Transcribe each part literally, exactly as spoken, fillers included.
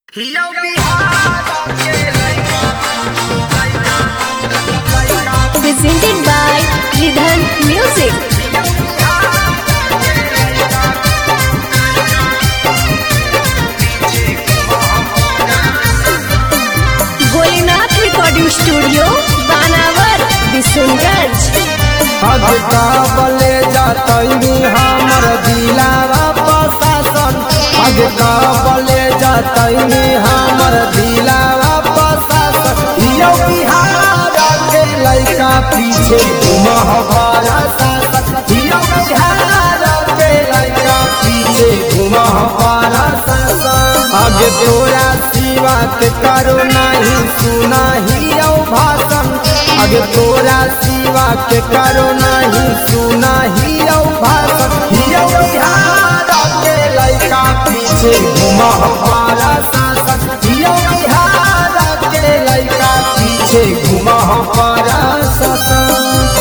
Presented by Ridhan Music. Bholenath recording studio बानावर बिशुनगंज। हज काबले जातई हमर दिलावा प्रशासन हज काबले जातई हमर दिलावा प्रशासन यो बिहार के लइका पीछे घुमह बड़ा शासन यो बिहार के लइका पीछे घुमह बड़ा शासन आगे तोरा सिवा के करो नहीं सुना ही भाषण आगे तोरा सिवा के करो नहीं सुना ही भाषण हियो बिहार के लइका पीछे घुमह बड़ा शासन हियो बिहार के लइका पीछे घुमह बड़ा शासन।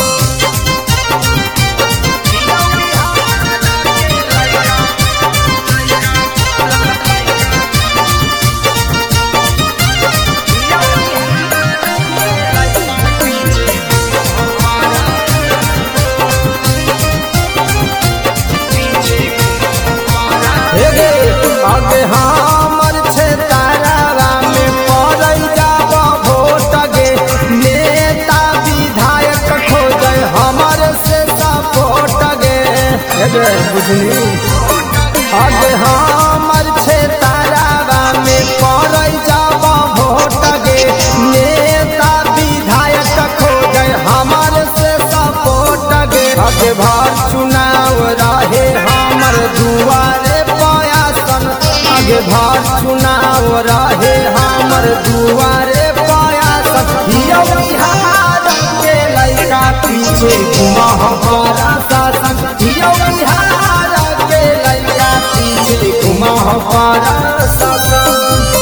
आगे हमर छे तारा में पड़ै जाब भोट गे नेता विधायक खोजे हमर से सपोर्ट गे बुझली आगे हमर छे तारा में पड़ै जाब भोट गे नेता विधायक खोजे हमर से सपोर्ट गे आगे भर चुनाव रहे हमर दुआरे आगे भार चुनाव रहे हमर दुआरे प्रयास हियो बिहार के लइका पीछे घुमह बड़ा शासन हियो बिहार के लइका पीछे घुमह बड़ा शासन।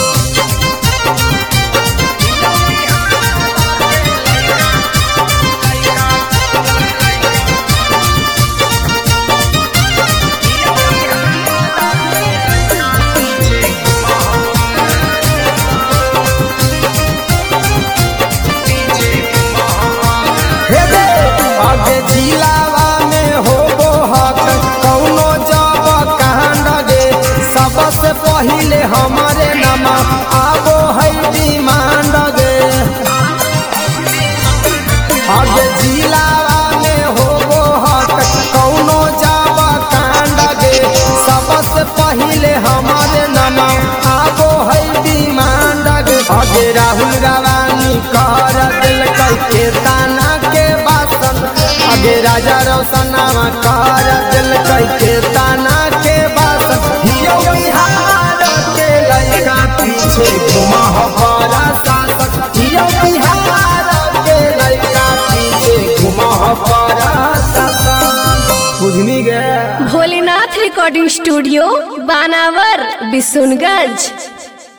आगे जिलावा में होबो हक कौनो जब कांड गे सबसे पहिले हमारे नमा आबो है डिमांड गे आगे जिलावा में होबो हक कौनो जब कांड गे सबसे पहिले हमारे नमा आबो है डिमांड गे आगे राहुल रवानी कर दिल के ताना के आगे राजा रोशनावा कर दिल के ताना के बासन हियो बिहार के लइका पीछे घुमह बड़ा शासन हियो बिहार के लइका पीछे घुमह बड़ा शासन। बुझनी गे भोलेनाथ रिकॉर्डिंग स्टूडियो बानावर बिशुनगंज।